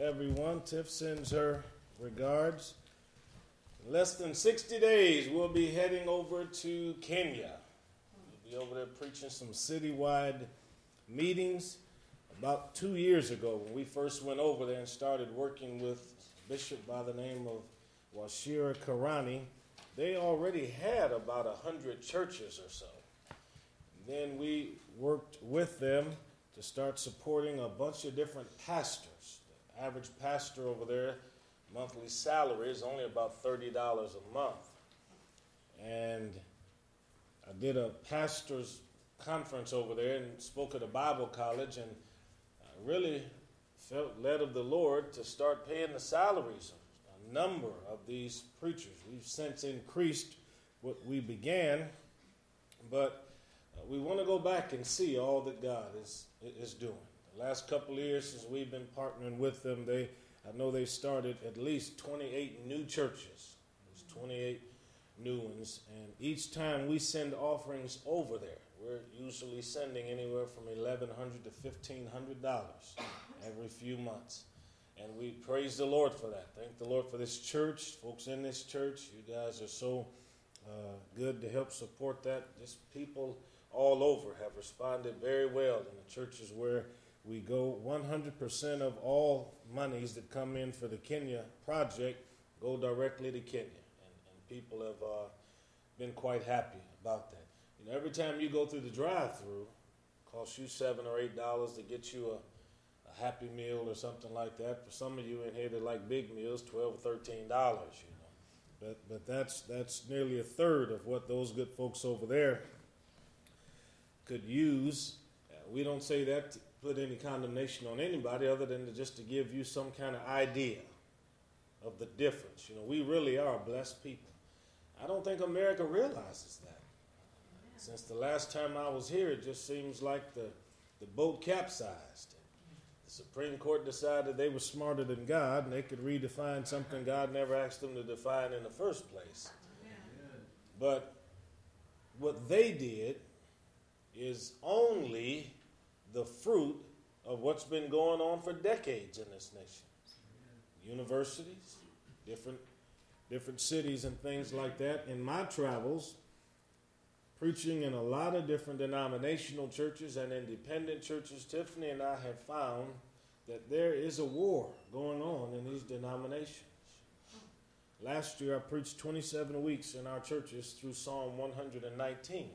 everyone. Tiff sends her regards. In less than 60 days, we'll be heading over to Kenya. We'll be over there preaching some citywide meetings. About 2 years ago, when we first went over there and started working with a bishop by the name of Washira Karani, they already had about 100 churches or so. Then we worked with them to start supporting a bunch of different pastors. The average pastor over there, monthly salary is only about $30 a month. And I did a pastor's conference over there and spoke at a Bible college, and I really felt led of the Lord to start paying the salaries of a number of these preachers. We've since increased what we began, but we want to go back and see all that God is doing. The last couple of years since we've been partnering with them, I know they started at least 28 new churches. There's 28 new ones, and each time we send offerings over there, we're usually sending anywhere from $1,100 to $1,500 every few months. And we praise the Lord for that. Thank the Lord for this church, folks in this church. You guys are so good to help support that. Just people all over have responded very well in the churches where we go. 100% of all monies that come in for the Kenya project go directly to Kenya. And people have been quite happy about that. You know, every time you go through the drive-through, it costs you $7 or $8 to get you a Happy Meal or something like that. For some of you in here that like big meals, $12 or $13, you know. But that's nearly a third of what those good folks over there could use. We don't say that to put any condemnation on anybody other than just to give you some kind of idea of the difference. You know, we really are blessed people. I don't think America realizes that. Since the last time I was here, it just seems like the boat capsized. The Supreme Court decided they were smarter than God and they could redefine something God never asked them to define in the first place. But what they did is only the fruit of what's been going on for decades in this nation. Universities, different cities and things like that. In my travels, preaching in a lot of different denominational churches and independent churches, Tiffany and I have found that there is a war going on in these denominations. Last year I preached 27 weeks in our churches through Psalm 119.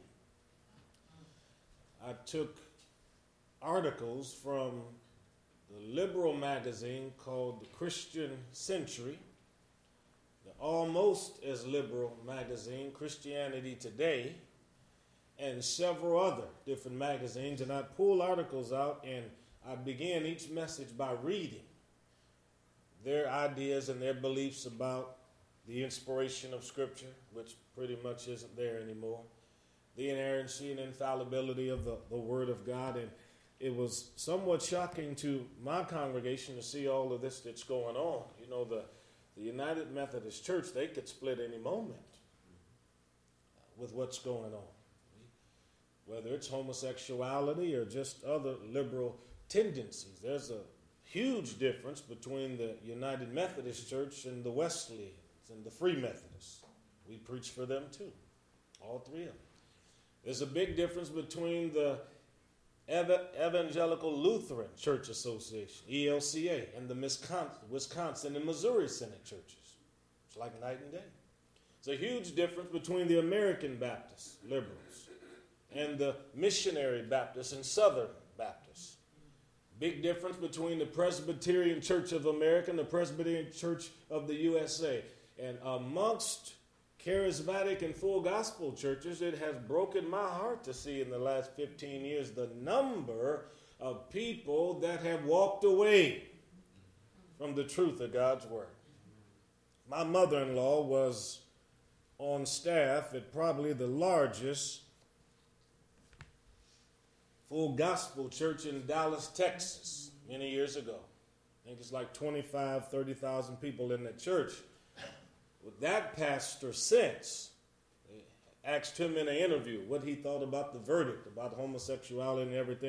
I took articles from the liberal magazine called the Christian Century, the almost as liberal magazine, Christianity Today, and several other different magazines, and I'd pull articles out, and I'd begin each message by reading their ideas and their beliefs about the inspiration of Scripture, which pretty much isn't there anymore, the inerrancy and infallibility of the Word of God. And it was somewhat shocking to my congregation to see all of this that's going on. You know, the United Methodist Church, they could split any moment with what's going on, whether it's homosexuality or just other liberal tendencies. There's a huge difference between the United Methodist Church and the Wesleyans and the Free Methodists. We preach for them too, all three of them. There's a big difference between the Evangelical Lutheran Church Association, ELCA, and the Wisconsin and Missouri Synod churches. It's like night and day. There's a huge difference between the American Baptist liberals and the Missionary Baptists and Southern Baptists. Big difference between the Presbyterian Church of America and the Presbyterian Church of the USA. And amongst charismatic and full gospel churches, it has broken my heart to see in the last 15 years the number of people that have walked away from the truth of God's Word. My mother-in-law was on staff at probably the largest full gospel church in Dallas, Texas, many years ago. I think it's like 25, 30,000 people in that church. With that pastor since, asked him in an interview what he thought about the verdict, about homosexuality and everything.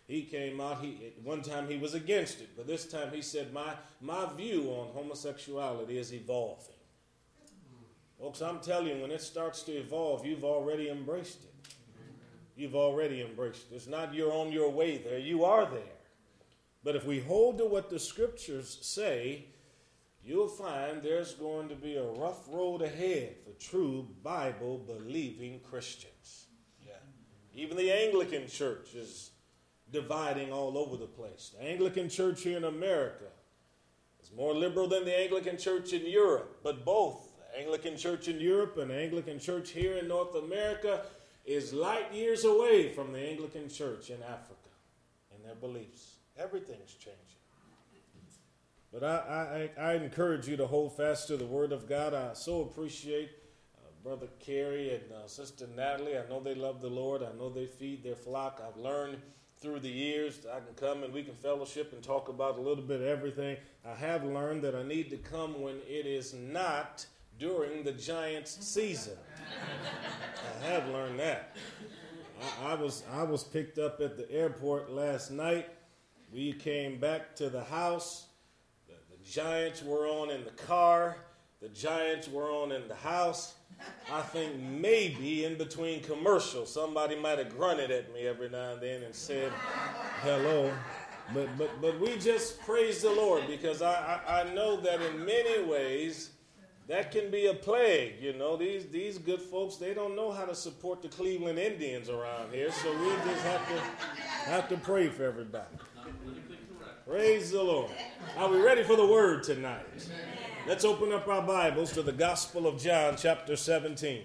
he came out, one time he was against it, but this time he said, my view on homosexuality is evolving. Folks, I'm telling you, when it starts to evolve, you've already embraced it. You've already embraced it. It's not you're on your way there. You are there. But if we hold to what the scriptures say, you'll find there's going to be a rough road ahead for true Bible-believing Christians. Yeah. Even the Anglican church is dividing all over the place. The Anglican church here in America is more liberal than the Anglican church in Europe. But both the Anglican church in Europe and the Anglican church here in North America is light years away from the Anglican church in Africa in their beliefs. Everything's changing. But I encourage you to hold fast to the Word of God. I so appreciate Brother Kerry and Sister Natalie. I know they love the Lord. I know they feed their flock. I've learned through the years that I can come and we can fellowship and talk about a little bit of everything. I have learned that I need to come when it is not during the Giants season. I have learned that. I was picked up at the airport last night. We came back to the house. The Giants were on in the car. The Giants were on in the house. I think maybe in between commercials, somebody might have grunted at me every now and then and said hello. But we just praise the Lord because I know that in many ways that can be a plague. You know, these good folks, they don't know how to support the Cleveland Indians around here, so we just have to pray for everybody. Praise the Lord. Are we ready for the word tonight? Let's open up our Bibles to the Gospel of John, chapter 17.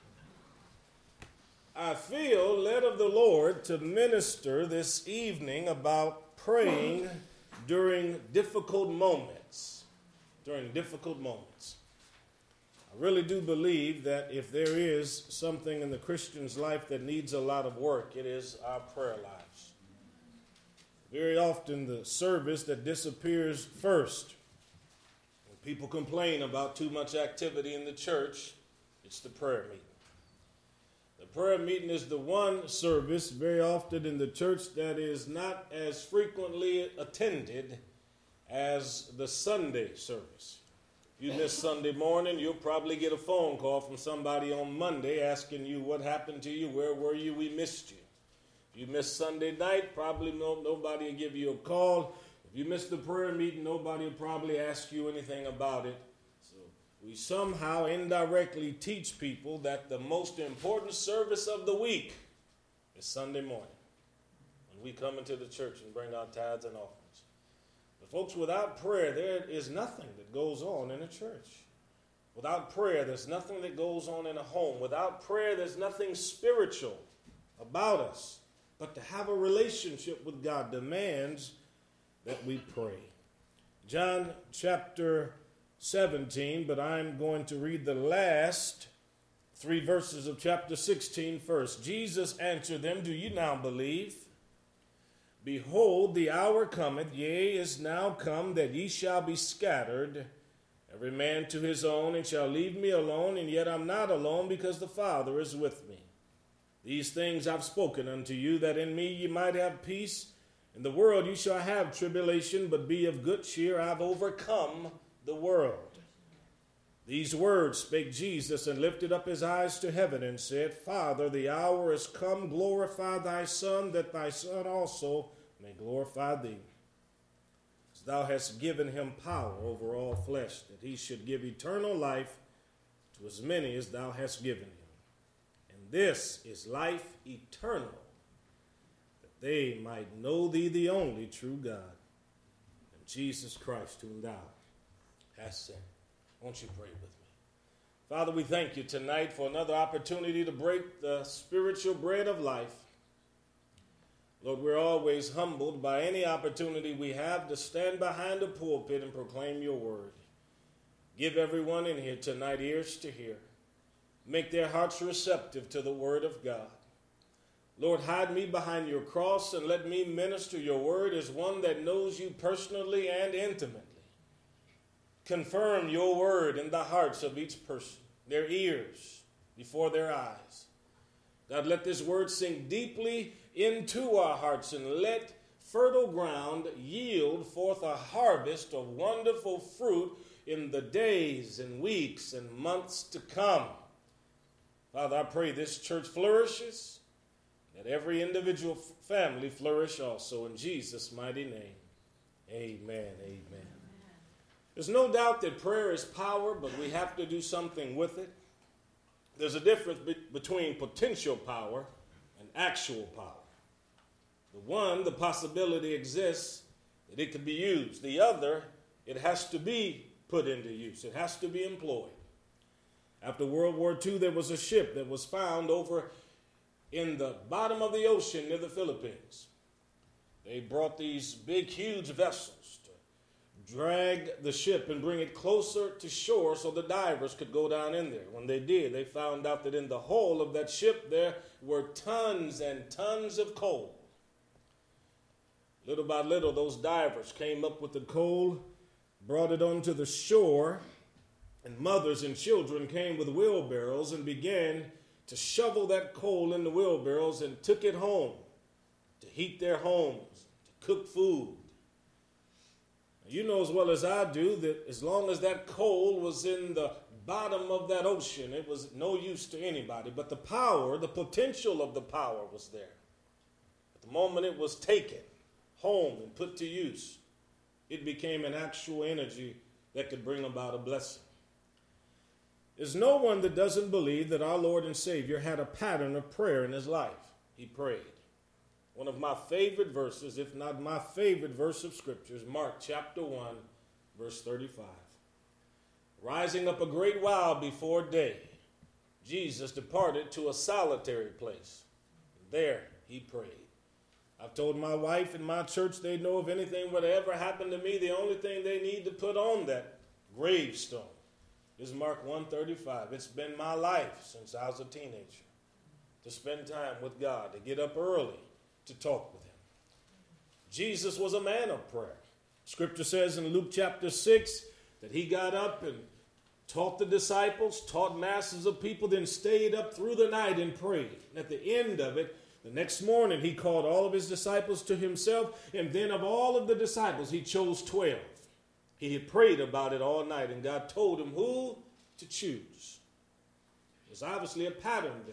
I feel led of the Lord to minister this evening about praying during difficult moments. During difficult moments. I really do believe that if there is something in the Christian's life that needs a lot of work, it is our prayer lives. Very often the service that disappears first. When people complain about too much activity in the church, it's the prayer meeting. The prayer meeting is the one service very often in the church that is not as frequently attended as the Sunday service. If you miss Sunday morning, you'll probably get a phone call from somebody on Monday asking you what happened to you, where were you, we missed you. If you missed Sunday night, probably nobody will give you a call. If you missed the prayer meeting, nobody will probably ask you anything about it. So we somehow indirectly teach people that the most important service of the week is Sunday morning, when we come into the church and bring our tithes and offerings. But folks, without prayer, there is nothing that goes on in a church. Without prayer, there's nothing that goes on in a home. Without prayer, there's nothing spiritual about us. But to have a relationship with God demands that we pray. John chapter 17, but I'm going to read the last 3 verses of chapter 16 first. Jesus answered them, "Do you now believe? Behold, the hour cometh, yea, is now come, that ye shall be scattered, every man to his own, and shall leave me alone, and yet I'm not alone, because the Father is with me. These things I've spoken unto you, that in me ye might have peace. In the world ye shall have tribulation, but be of good cheer, I've overcome the world." These words spake Jesus, and lifted up his eyes to heaven, and said, "Father, the hour is come, glorify thy Son, that thy Son also may glorify thee. As thou hast given him power over all flesh, that he should give eternal life to as many as thou hast given him. And this is life eternal, that they might know thee, the only true God, and Jesus Christ, whom thou hast sent." Won't you pray with me? Father, we thank you tonight for another opportunity to break the spiritual bread of life. Lord, we're always humbled by any opportunity we have to stand behind a pulpit and proclaim your word. Give everyone in here tonight ears to hear. Make their hearts receptive to the word of God. Lord, hide me behind your cross and let me minister your word as one that knows you personally and intimately. Confirm your word in the hearts of each person, their ears before their eyes. God, let this word sink deeply into our hearts, and let fertile ground yield forth a harvest of wonderful fruit in the days and weeks and months to come. Father, I pray this church flourishes, that every individual family flourish also. In Jesus' mighty name, amen, amen. There's no doubt that prayer is power, but we have to do something with it. There's a difference between potential power and actual power. The one, the possibility exists that it can be used. The other, it has to be put into use. It has to be employed. After World War II, there was a ship that was found over in the bottom of the ocean near the Philippines. They brought these big, huge vessels to drag the ship and bring it closer to shore so the divers could go down in there. When they did, they found out that in the hull of that ship there were tons and tons of coal. Little by little, those divers came up with the coal, brought it onto the shore, and mothers and children came with wheelbarrows and began to shovel that coal in the wheelbarrows and took it home to heat their homes, to cook food. You know as well as I do that as long as that coal was in the bottom of that ocean, it was no use to anybody. But the power, the potential of the power was there. At the moment it was taken home and put to use, it became an actual energy that could bring about a blessing. There's no one that doesn't believe that our Lord and Savior had a pattern of prayer in his life. He prayed. One of my favorite verses, if not my favorite verse of Scripture, is Mark chapter 1, verse 35. Rising up a great while before day, Jesus departed to a solitary place. There he prayed. I've told my wife and my church they know if anything would ever happen to me, the only thing they need to put on that gravestone is Mark 1:35. It's been my life since I was a teenager to spend time with God, to get up early to talk with him. Jesus was a man of prayer. Scripture says in Luke chapter 6 that he got up and taught the disciples, taught masses of people, then stayed up through the night and prayed. And at the end of it, the next morning, he called all of his disciples to himself, and then of all of the disciples, he chose 12. He had prayed about it all night, and God told him who to choose. There's obviously a pattern there.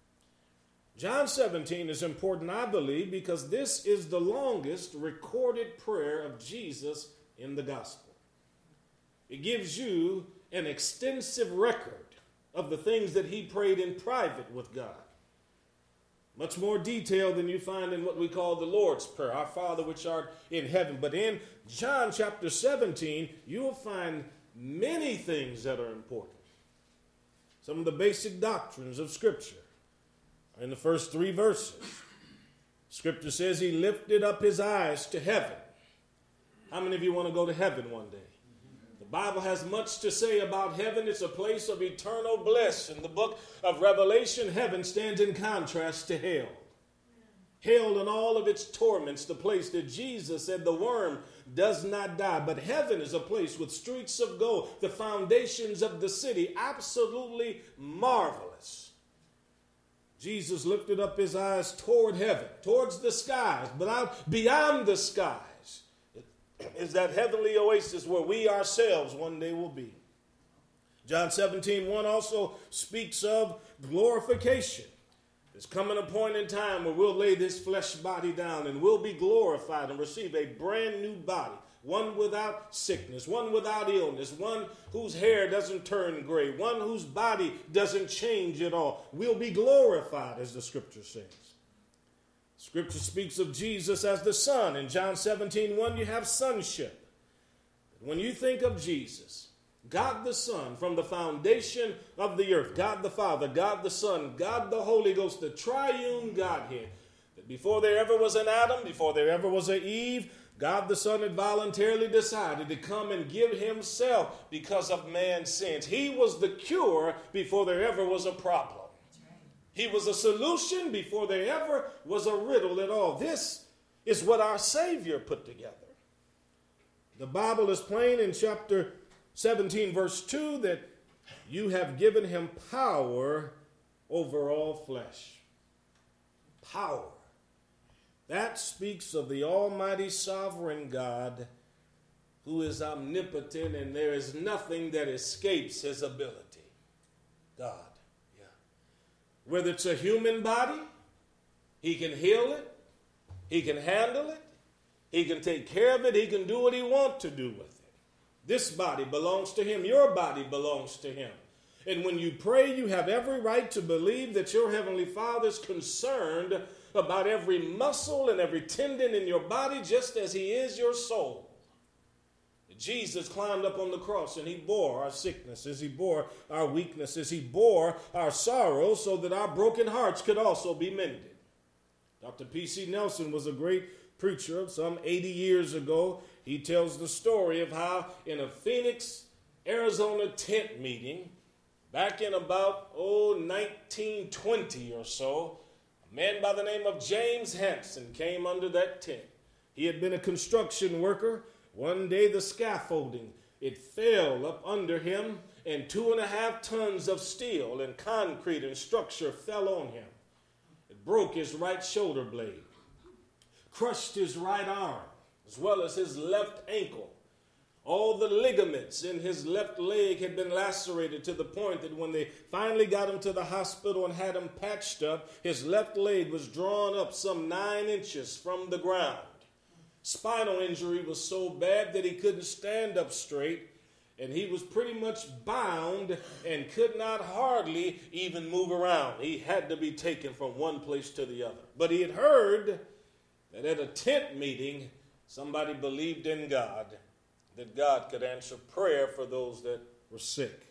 John 17 is important, I believe, because this is the longest recorded prayer of Jesus in the gospel. It gives you an extensive record of the things that he prayed in private with God. Much more detail than you find in what we call the Lord's Prayer, our Father which art in heaven. But in John chapter 17, you will find many things that are important. Some of the basic doctrines of Scripture are in the first 3 verses. Scripture says he lifted up his eyes to heaven. How many of you want to go to heaven one day? The Bible has much to say about heaven. It's a place of eternal bliss. In the book of Revelation, heaven stands in contrast to hell. Hell and all of its torments, the place that Jesus said the worm does not die. But heaven is a place with streets of gold, the foundations of the city, absolutely marvelous. Jesus lifted up his eyes toward heaven, towards the skies, but out beyond the skies is that heavenly oasis where we ourselves one day will be. John 17:1 also speaks of glorification. There's coming a point in time where we'll lay this flesh body down and we'll be glorified and receive a brand new body, one without sickness, one without illness, one whose hair doesn't turn gray, one whose body doesn't change at all. We'll be glorified, as the Scripture says. Scripture speaks of Jesus as the Son. In John 17:1, you have sonship. When you think of Jesus, God the Son, from the foundation of the earth, God the Father, God the Son, God the Holy Ghost, the triune Godhead, that before there ever was an Adam, before there ever was an Eve, God the Son had voluntarily decided to come and give himself because of man's sins. He was the cure before there ever was a problem. He was a solution before there ever was a riddle at all. This is what our Savior put together. The Bible is plain in chapter 17, verse 2, that you have given him power over all flesh. Power. That speaks of the almighty sovereign God who is omnipotent, and there is nothing that escapes his ability. God, yeah. Whether it's a human body, he can heal it, he can handle it, he can take care of it, he can do what he wants to do with it. This body belongs to him, your body belongs to him. And when you pray, you have every right to believe that your Heavenly Father is concerned about every muscle and every tendon in your body just as he is your soul. Jesus climbed up on the cross and he bore our sicknesses, he bore our weaknesses, he bore our sorrows so that our broken hearts could also be mended. Dr. P.C. Nelson was a great preacher some 80 years ago. He tells the story of how in a Phoenix, Arizona tent meeting, back in about 1920 or so, a man by the name of James Hanson came under that tent. He had been a construction worker. One day the scaffolding, it fell up under him, and 2.5 tons of steel and concrete and structure fell on him. It broke his right shoulder blade, crushed his right arm, as well as his left ankle. All the ligaments in his left leg had been lacerated to the point that when they finally got him to the hospital and had him patched up, his left leg was drawn up some 9 inches from the ground. Spinal injury was so bad that he couldn't stand up straight, and he was pretty much bound and could not hardly even move around. He had to be taken from one place to the other. But he had heard that at a tent meeting, somebody believed in God, that God could answer prayer for those that were sick.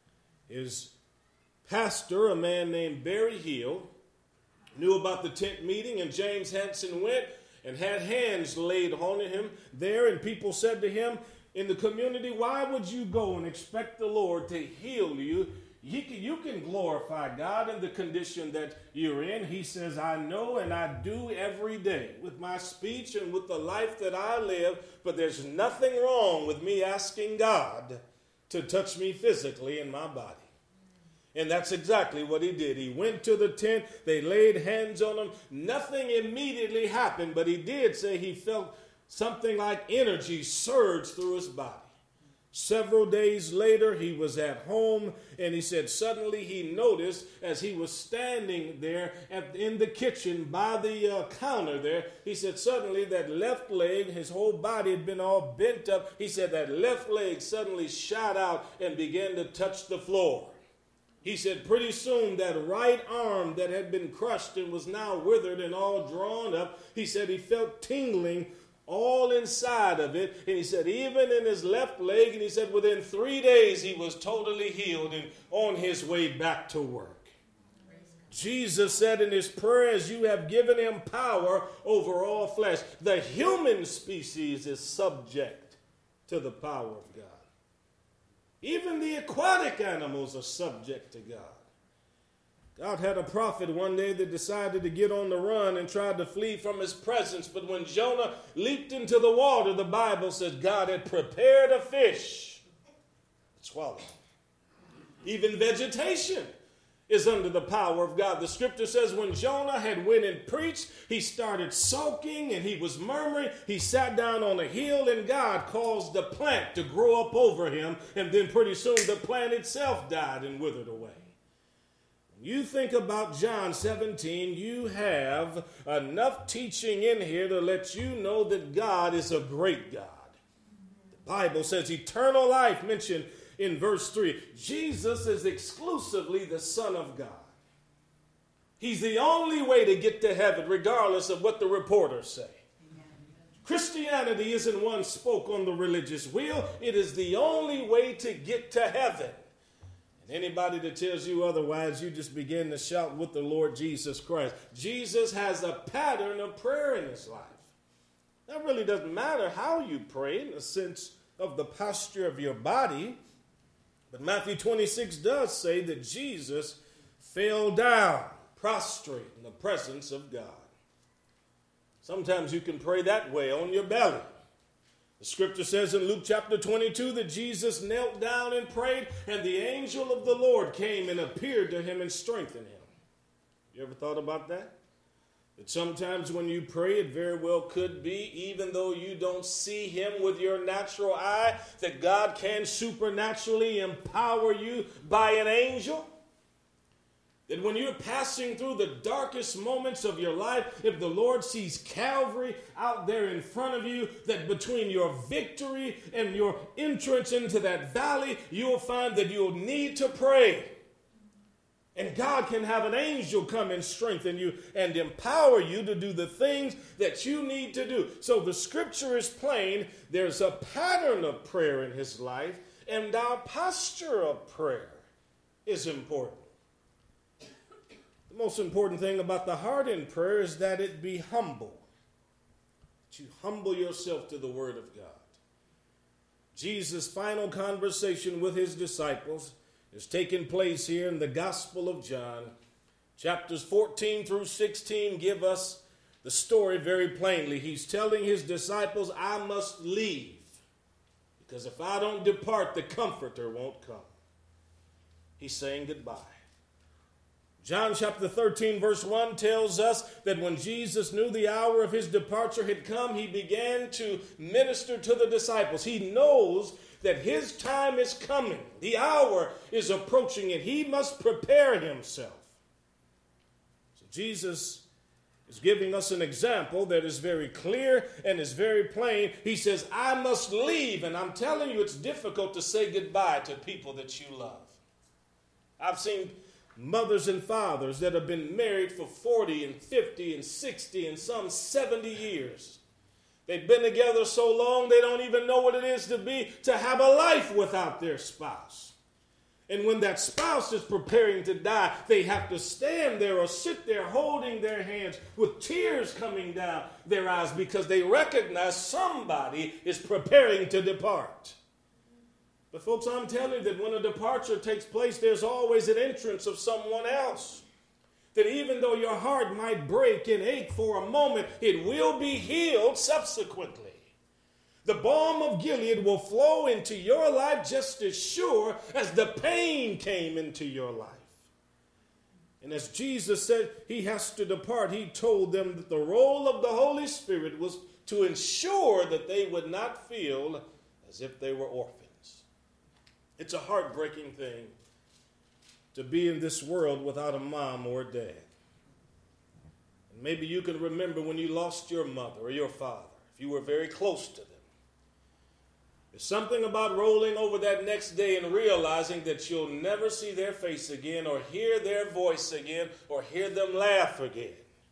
His pastor, a man named Barry Hill, knew about the tent meeting, and James Hanson went and had hands laid on him there, and people said to him in the community, why would you go and expect the Lord to heal you? You can glorify God in the condition that you're in. He says, I know and I do every day with my speech and with the life that I live, but there's nothing wrong with me asking God to touch me physically in my body. And that's exactly what he did. He went to the tent. They laid hands on him. Nothing immediately happened, but he did say he felt something like energy surge through his body. Several days later, he was at home, and he said suddenly he noticed as he was standing there in the kitchen by the counter there, he said suddenly that left leg, his whole body had been all bent up. He said that left leg suddenly shot out and began to touch the floor. He said pretty soon that right arm that had been crushed and was now withered and all drawn up, he said he felt tingling all inside of it. And he said even in his left leg, and he said within 3 days he was totally healed and on his way back to work. Jesus said in his prayers, you have given him power over all flesh. The human species is subject to the power of God. Even the aquatic animals are subject to God. God had a prophet one day that decided to get on the run and tried to flee from his presence. But when Jonah leaped into the water, the Bible says God had prepared a fish to swallow. Even vegetation is under the power of God. The scripture says when Jonah had went and preached, he started sulking and he was murmuring. He sat down on a hill and God caused the plant to grow up over him. And then pretty soon the plant itself died and withered away. When you think about John 17, you have enough teaching in here to let you know that God is a great God. The Bible says eternal life mentioned in verse 3. Jesus is exclusively the Son of God. He's the only way to get to heaven, regardless of what the reporters say. Christianity isn't one spoke on the religious wheel. It is the only way to get to heaven. And anybody that tells you otherwise, you just begin to shout with the Lord Jesus Christ. Jesus has a pattern of prayer in his life. That really doesn't matter how you pray in the sense of the posture of your body. But Matthew 26 does say that Jesus fell down, prostrate in the presence of God. Sometimes you can pray that way on your belly. The scripture says in Luke chapter 22 that Jesus knelt down and prayed, and the angel of the Lord came and appeared to him and strengthened him. You ever thought about that? That sometimes when you pray, it very well could be, even though you don't see him with your natural eye, that God can supernaturally empower you by an angel. That when you're passing through the darkest moments of your life, if the Lord sees Calvary out there in front of you, that between your victory and your entrance into that valley, you'll find that you'll need to pray. And God can have an angel come and strengthen you and empower you to do the things that you need to do. So the scripture is plain. There's a pattern of prayer in his life, and our posture of prayer is important. The most important thing about the heart in prayer is that it be humble. That you humble yourself to the word of God. Jesus' final conversation with his disciples is taking place here in the Gospel of John. Chapters 14 through 16 give us the story very plainly. He's telling his disciples, I must leave, because if I don't depart, the Comforter won't come. He's saying goodbye. John chapter 13 verse 1 tells us that when Jesus knew the hour of his departure had come, he began to minister to the disciples. He knows that his time is coming. The hour is approaching and he must prepare himself. So Jesus is giving us an example that is very clear and is very plain. He says, I must leave. And I'm telling you, it's difficult to say goodbye to people that you love. I've seen mothers and fathers that have been married for 40 and 50 and 60 and some 70 years. They've been together so long they don't even know what it is to have a life without their spouse. And when that spouse is preparing to die, they have to stand there or sit there holding their hands with tears coming down their eyes because they recognize somebody is preparing to depart. But folks, I'm telling you that when a departure takes place, there's always an entrance of someone else. That even though your heart might break and ache for a moment, it will be healed subsequently. The balm of Gilead will flow into your life just as sure as the pain came into your life. And as Jesus said he has to depart, he told them that the role of the Holy Spirit was to ensure that they would not feel as if they were orphans. It's a heartbreaking thing to be in this world without a mom or a dad. And maybe you can remember when you lost your mother or your father, if you were very close to them. There's something about rolling over that next day and realizing that you'll never see their face again or hear their voice again or hear them laugh again.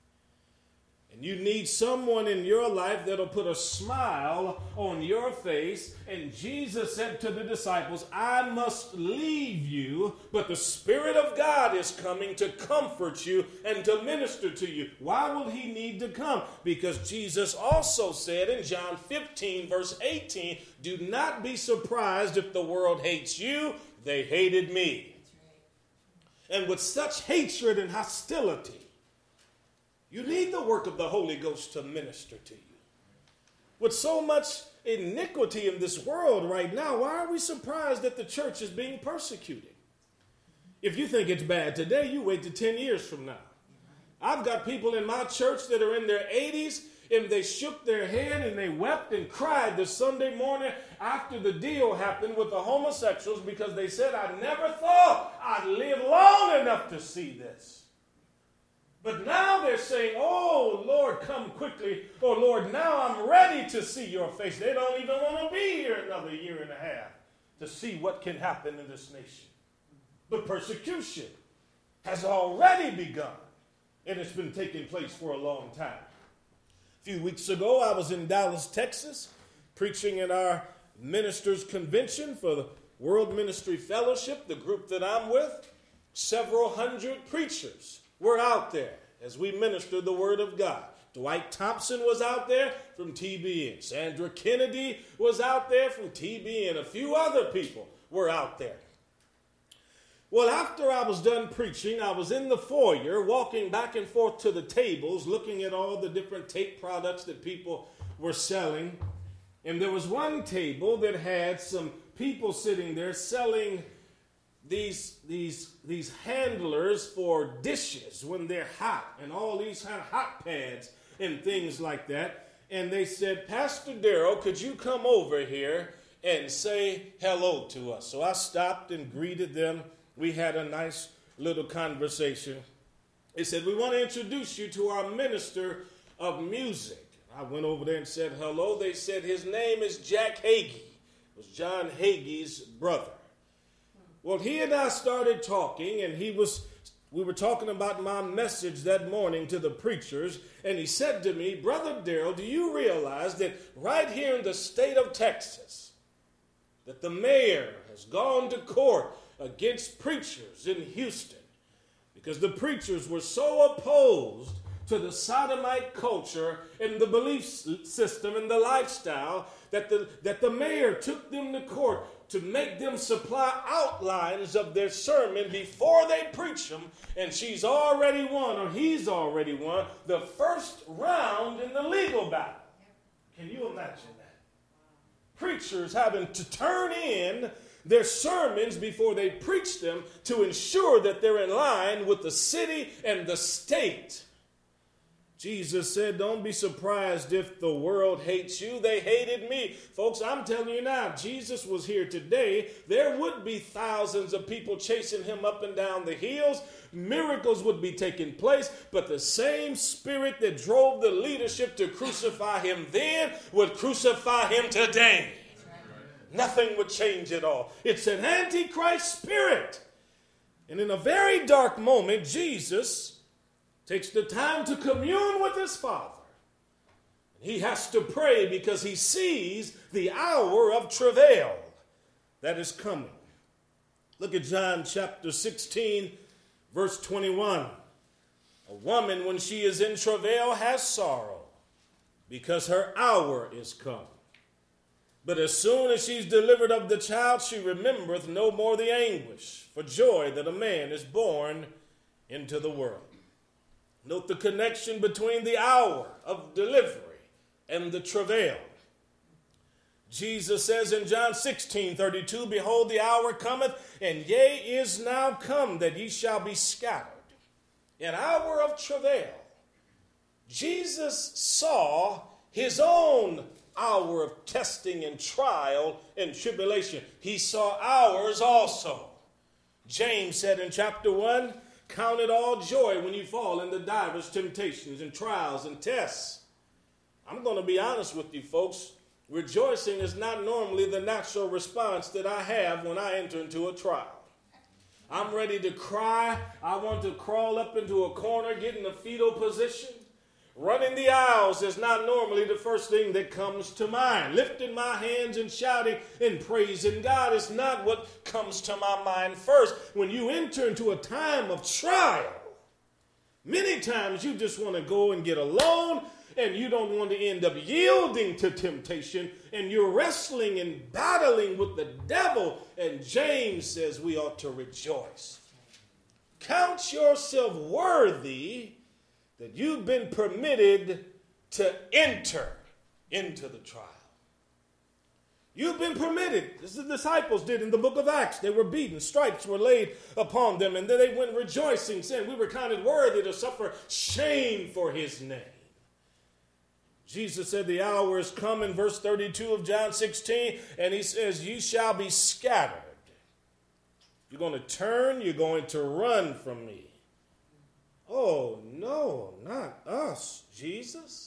And you need someone in your life that'll put a smile on your face. And Jesus said to the disciples, I must leave you, but the Spirit of God is coming to comfort you and to minister to you. Why will he need to come? Because Jesus also said in John 15, verse 18, do not be surprised if the world hates you. They hated me. And with such hatred and hostility, you need the work of the Holy Ghost to minister to you. With so much iniquity in this world right now, why are we surprised that the church is being persecuted? If you think it's bad today, you wait to 10 years from now. I've got people in my church that are in their 80s, and they shook their head and they wept and cried this Sunday morning after the deal happened with the homosexuals because they said, I never thought I'd live long enough to see this. But now they're saying, oh, Lord, come quickly. Oh, Lord, now I'm ready to see your face. They don't even want to be here another year and a half to see what can happen in this nation. But persecution has already begun, and it's been taking place for a long time. A few weeks ago, I was in Dallas, Texas, preaching at our ministers' convention for the World Ministry Fellowship, the group that I'm with. Several hundred preachers were out there as we ministered the Word of God. Dwight Thompson was out there from TBN. Sandra Kennedy was out there from TBN. A few other people were out there. Well, after I was done preaching, I was in the foyer walking back and forth to the tables, looking at all the different tape products that people were selling. And there was one table that had some people sitting there selling these handlers for dishes when they're hot, and all these kind of hot pads and things like that. And they said, Pastor Darrell, could you come over here and say hello to us? So I stopped and greeted them. We had a nice little conversation. They said, we want to introduce you to our minister of music. I went over there and said hello. They said his name is Jack Hagee. It was John Hagee's brother. Well, he and I started talking, and we were talking about my message that morning to the preachers, and he said to me, Brother Darrell, do you realize that right here in the state of Texas, that the mayor has gone to court against preachers in Houston because the preachers were so opposed to the sodomite culture and the belief system and the lifestyle that the mayor took them to court to make them supply outlines of their sermon before they preach them, and she's already won, or he's already won, the first round in the legal battle. Can you imagine that? Preachers having to turn in their sermons before they preach them to ensure that they're in line with the city and the state. Jesus said, don't be surprised if the world hates you. They hated me. Folks, I'm telling you now, Jesus was here today. There would be thousands of people chasing him up and down the hills. Miracles would be taking place. But the same spirit that drove the leadership to crucify him then would crucify him today. Nothing would change at all. It's an antichrist spirit. And in a very dark moment, Jesus takes the time to commune with his Father. He has to pray because he sees the hour of travail that is coming. Look at John chapter 16, verse 21. A woman, when she is in travail, has sorrow because her hour is come. But as soon as she's delivered of the child, she remembereth no more the anguish for joy that a man is born into the world. Note the connection between the hour of delivery and the travail. Jesus says in John 16:32, behold, the hour cometh, and yea, is now come, that ye shall be scattered. An hour of travail. Jesus saw his own hour of testing and trial and tribulation. He saw ours also. James said in chapter 1, count it all joy when you fall into divers temptations and trials and tests. I'm going to be honest with you, folks. Rejoicing is not normally the natural response that I have when I enter into a trial. I'm ready to cry. I want to crawl up into a corner, get in a fetal position. Running the aisles is not normally the first thing that comes to mind. Lifting my hands and shouting and praising God is not what comes to my mind first. When you enter into a time of trial, many times you just want to go and get alone, and you don't want to end up yielding to temptation, and you're wrestling and battling with the devil. And James says we ought to rejoice. Count yourself worthy that you've been permitted to enter into the trial. You've been permitted, as the disciples did in the book of Acts. They were beaten, stripes were laid upon them, and then they went rejoicing, saying, we were counted worthy to suffer shame for his name. Jesus said the hour is come in verse 32 of John 16, and he says, you shall be scattered. You're going to turn, you're going to run from me. Oh, no, not us, Jesus.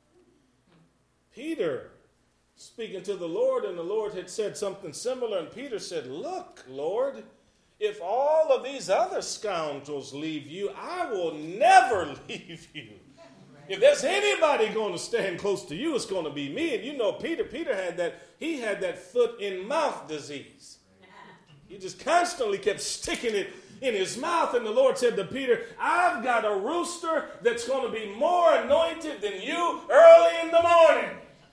Peter speaking to the Lord, and the Lord had said something similar, and Peter said, look, Lord, if all of these other scoundrels leave you, I will never leave you. If there's anybody going to stand close to you, it's going to be me. And you know, Peter had that foot in mouth disease. He just constantly kept sticking it in his mouth, and the Lord said to Peter, I've got a rooster that's going to be more anointed than you early in the morning.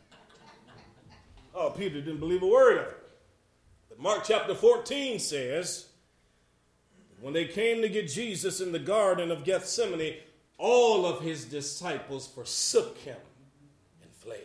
Oh, Peter didn't believe a word of it. But Mark chapter 14 says, when they came to get Jesus in the Garden of Gethsemane, all of his disciples forsook him and fled.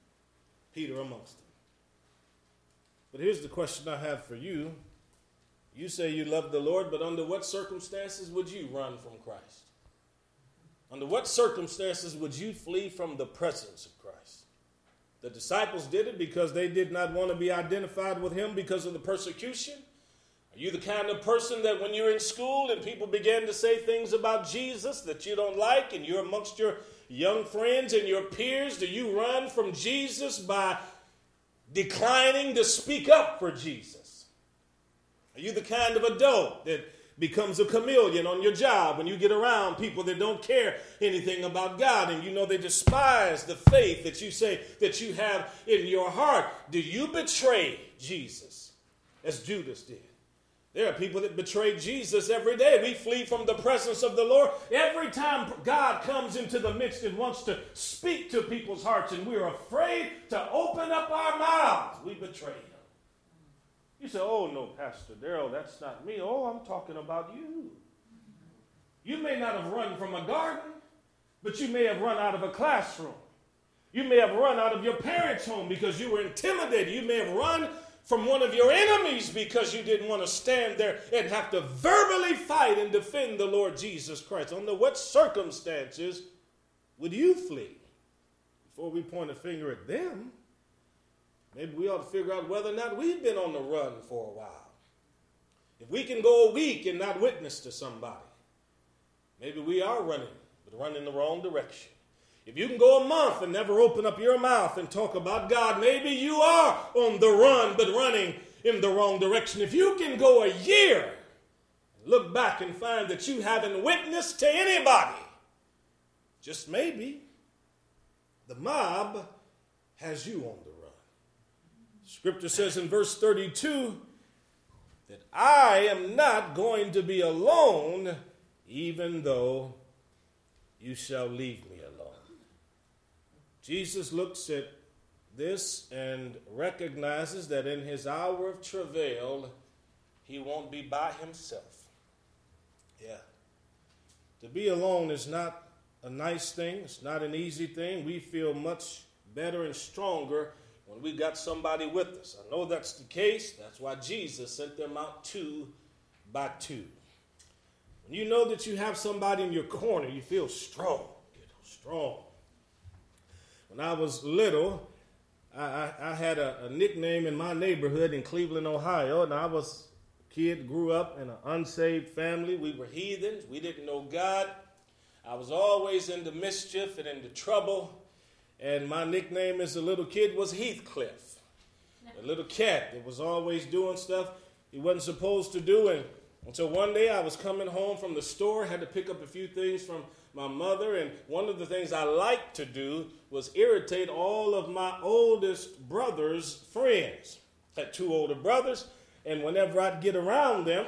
Peter amongst them. But here's the question I have for you. You say you love the Lord, but under what circumstances would you run from Christ? Under what circumstances would you flee from the presence of Christ? The disciples did it because they did not want to be identified with him because of the persecution. Are you the kind of person that when you're in school and people begin to say things about Jesus that you don't like, and you're amongst your young friends and your peers, do you run from Jesus by declining to speak up for Jesus? Are you the kind of adult that becomes a chameleon on your job when you get around people that don't care anything about God, and you know they despise the faith that you say that you have in your heart? Do you betray Jesus as Judas did? There are people that betray Jesus every day. We flee from the presence of the Lord. Every time God comes into the midst and wants to speak to people's hearts and we're afraid to open up our mouths, we betray him. You say, oh, no, Pastor Darrell, that's not me. Oh, I'm talking about you. You may not have run from a garden, but you may have run out of a classroom. You may have run out of your parents' home because you were intimidated. You may have run from one of your enemies because you didn't want to stand there and have to verbally fight and defend the Lord Jesus Christ. Under what circumstances would you flee? Before we point a finger at them, maybe we ought to figure out whether or not we've been on the run for a while. If we can go a week and not witness to somebody, maybe we are running, but running the wrong direction. If you can go a month and never open up your mouth and talk about God, maybe you are on the run, but running in the wrong direction. If you can go a year and look back and find that you haven't witnessed to anybody, just maybe the mob has you on the run. Scripture says in verse 32 that I am not going to be alone, even though you shall leave me alone. Jesus looks at this and recognizes that in his hour of travail, he won't be by himself. Yeah. To be alone is not a nice thing. It's not an easy thing. We feel much better and stronger when we got somebody with us. I know that's the case. That's why Jesus sent them out 2 by 2. When you know that you have somebody in your corner, you feel strong. Strong. When I was little, I had a nickname in my neighborhood in Cleveland, Ohio, and I was a kid, grew up in an unsaved family. We were heathens. We didn't know God. I was always into mischief and into trouble, and my nickname as a little kid was Heathcliff, a little cat that was always doing stuff he wasn't supposed to do. And so one day I was coming home from the store, had to pick up a few things from my mother, and one of the things I liked to do was irritate all of my oldest brother's friends. I had 2 older brothers, and whenever I'd get around them,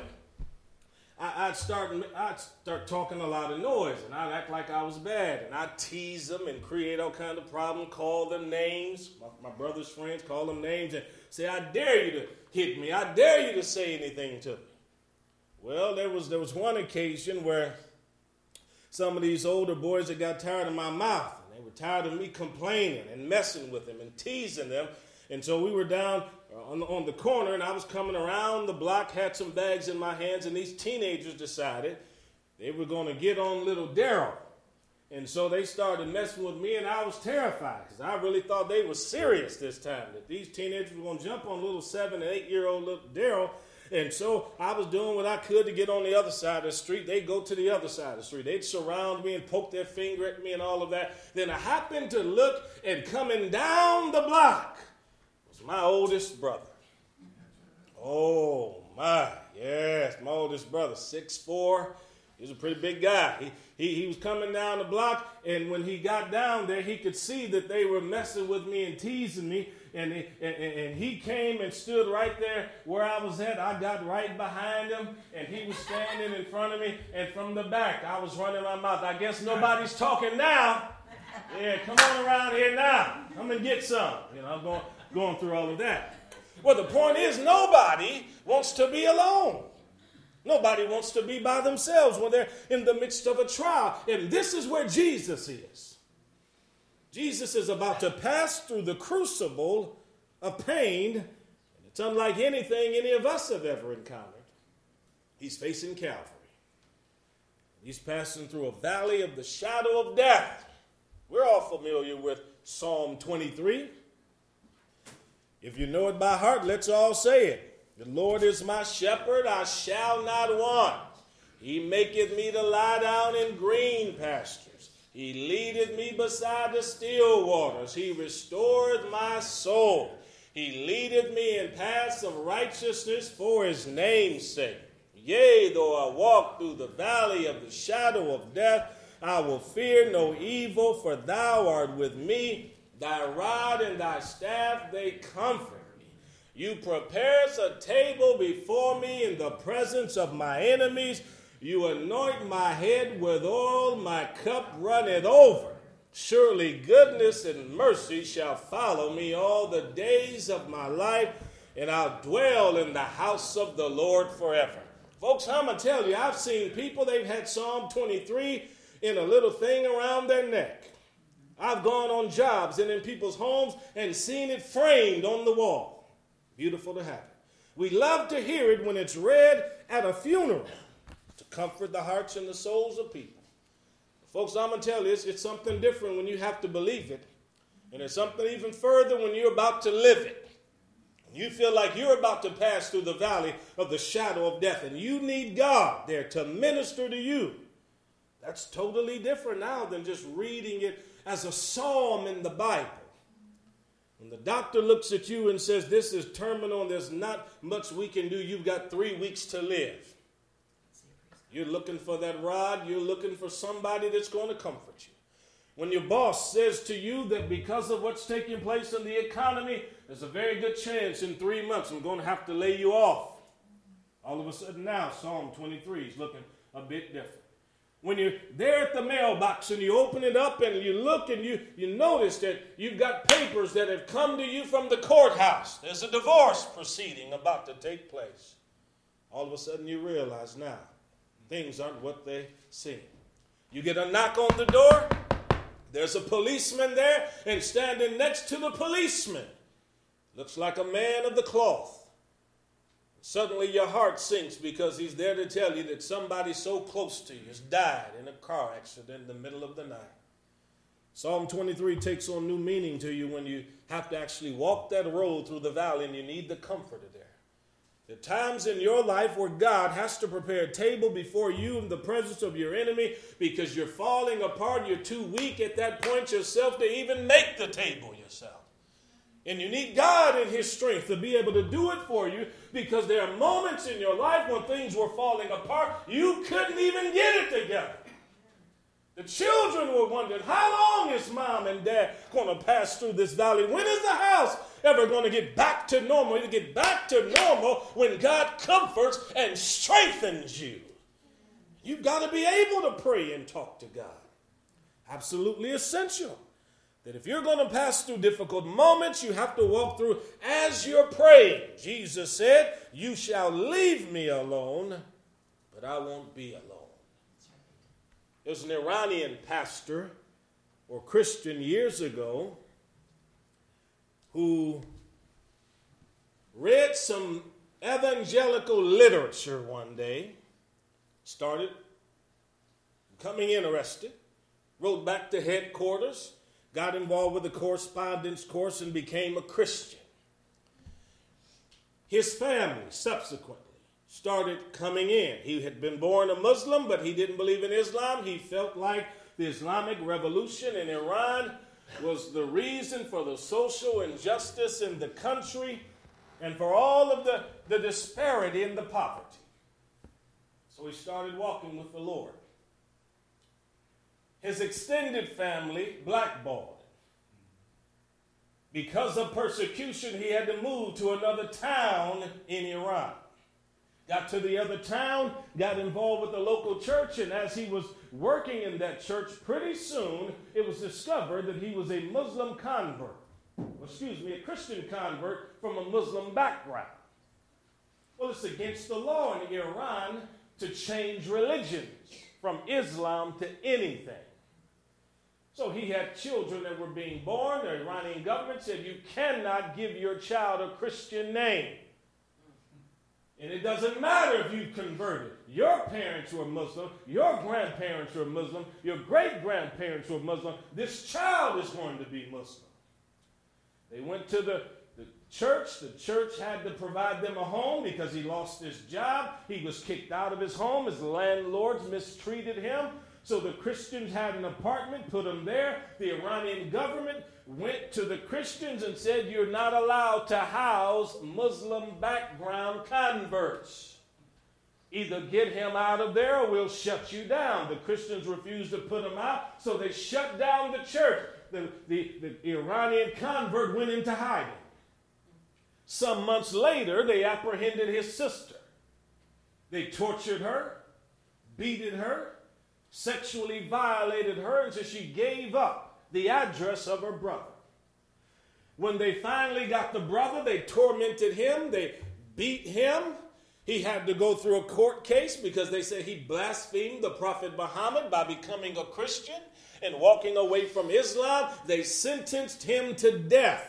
I'd start talking a lot of noise, and I'd act like I was bad, and I'd tease them and create all kind of problem, call them names. My brother's friends call them names and say, I dare you to hit me. I dare you to say anything to me. Well, there was one occasion where some of these older boys that got tired of my mouth, and they were tired of me complaining and messing with them and teasing them. And so we were down on the corner, and I was coming around the block, had some bags in my hands, and these teenagers decided they were going to get on little Darrell. And so they started messing with me, and I was terrified because I really thought they were serious this time, that these teenagers were going to jump on little 7 and 8-year-old little Darrell. And so I was doing what I could to get on the other side of the street. They'd go to the other side of the street. They'd surround me and poke their finger at me and all of that. Then I happened to look, and coming down the block was my oldest brother. Oh, my. Yes, my oldest brother, 6'4". He was a pretty big guy. He was coming down the block, and when he got down there, he could see that they were messing with me and teasing me. And he came and stood right there where I was at. I got right behind him, and he was standing in front of me. And from the back, I was running my mouth. I guess nobody's talking now. Yeah, come on around here now. Come and get some. You know, I'm going through all of that. Well, the point is, nobody wants to be alone. Nobody wants to be by themselves when they're in the midst of a trial. And this is where Jesus is. Jesus is about to pass through the crucible of pain, and it's unlike anything any of us have ever encountered. He's facing Calvary. He's passing through a valley of the shadow of death. We're all familiar with Psalm 23. If you know it by heart, let's all say it. The Lord is my shepherd, I shall not want. He maketh me to lie down in green pastures. He leadeth me beside the still waters. He restoreth my soul. He leadeth me in paths of righteousness for his name's sake. Yea, though I walk through the valley of the shadow of death, I will fear no evil, for thou art with me. Thy rod and thy staff, they comfort me. You prepare a table before me in the presence of my enemies. You anoint my head with oil, my cup runneth over. Surely goodness and mercy shall follow me all the days of my life, and I'll dwell in the house of the Lord forever. Folks, I'm going to tell you, I've seen people, they've had Psalm 23 in a little thing around their neck. I've gone on jobs and in people's homes and seen it framed on the wall. Beautiful to have it. We love to hear it when it's read at a funeral to comfort the hearts and the souls of people. Folks, I'm going to tell you, it's something different when you have to believe it. And it's something even further when you're about to live it. You feel like you're about to pass through the valley of the shadow of death, and you need God there to minister to you. That's totally different now than just reading it as a psalm in the Bible. When the doctor looks at you and says, this is terminal and there's not much we can do, you've got 3 weeks to live. You're looking for that rod. You're looking for somebody that's going to comfort you. When your boss says to you that because of what's taking place in the economy, there's a very good chance in 3 months I'm going to have to lay you off. All of a sudden now, Psalm 23 is looking a bit different. When you're there at the mailbox and you open it up and you look and you notice that you've got papers that have come to you from the courthouse. There's a divorce proceeding about to take place. All of a sudden you realize now, things aren't what they seem. You get a knock on the door. There's a policeman there, and standing next to the policeman looks like a man of the cloth. Suddenly your heart sinks because he's there to tell you that somebody so close to you has died in a car accident in the middle of the night. Psalm 23 takes on new meaning to you when you have to actually walk that road through the valley and you need the comforter there. There are times in your life where God has to prepare a table before you in the presence of your enemy because you're falling apart. You're too weak at that point yourself to even make the table yourself. And you need God in his strength to be able to do it for you because there are moments in your life when things were falling apart. You couldn't even get it together. The children were wondering, how long is mom and dad going to pass through this valley? When is the house ever going to get back to normal? You get back to normal when God comforts and strengthens you. You've got to be able to pray and talk to God. Absolutely essential. That if you're going to pass through difficult moments, you have to walk through as you're praying. Jesus said, you shall leave me alone, but I won't be alone. There's an Iranian pastor or Christian years ago who read some evangelical literature one day, started becoming interested, wrote back to headquarters, got involved with the correspondence course and became a Christian. His family subsequently started coming in. He had been born a Muslim, but he didn't believe in Islam. He felt like the Islamic revolution in Iran was the reason for the social injustice in the country and for all of the disparity and the poverty. So he started walking with the Lord. His extended family blackballed him. Because of persecution, he had to move to another town in Iran. Got to the other town, got involved with the local church, and as he was working in that church, pretty soon it was discovered that he was a Muslim convert. A Christian convert from a Muslim background. Well, it's against the law in Iran to change religions from Islam to anything. So he had children that were being born. The Iranian government said you cannot give your child a Christian name. And it doesn't matter if you've converted. Your parents were Muslim. Your grandparents were Muslim. Your great-grandparents were Muslim. This child is going to be Muslim. They went to the church. The church had to provide them a home because he lost his job. He was kicked out of his home. His landlords mistreated him. So the Christians had an apartment, put him there. The Iranian government went to the Christians and said, you're not allowed to house Muslim background converts. Either get him out of there or we'll shut you down. The Christians refused to put him out, so they shut down the church. The Iranian convert went into hiding. Some months later, they apprehended his sister. They tortured her, beaten her, sexually violated her until she gave up the address of her brother. When they finally got the brother, they tormented him, they beat him. He had to go through a court case because they said he blasphemed the Prophet Muhammad by becoming a Christian and walking away from Islam. They sentenced him to death.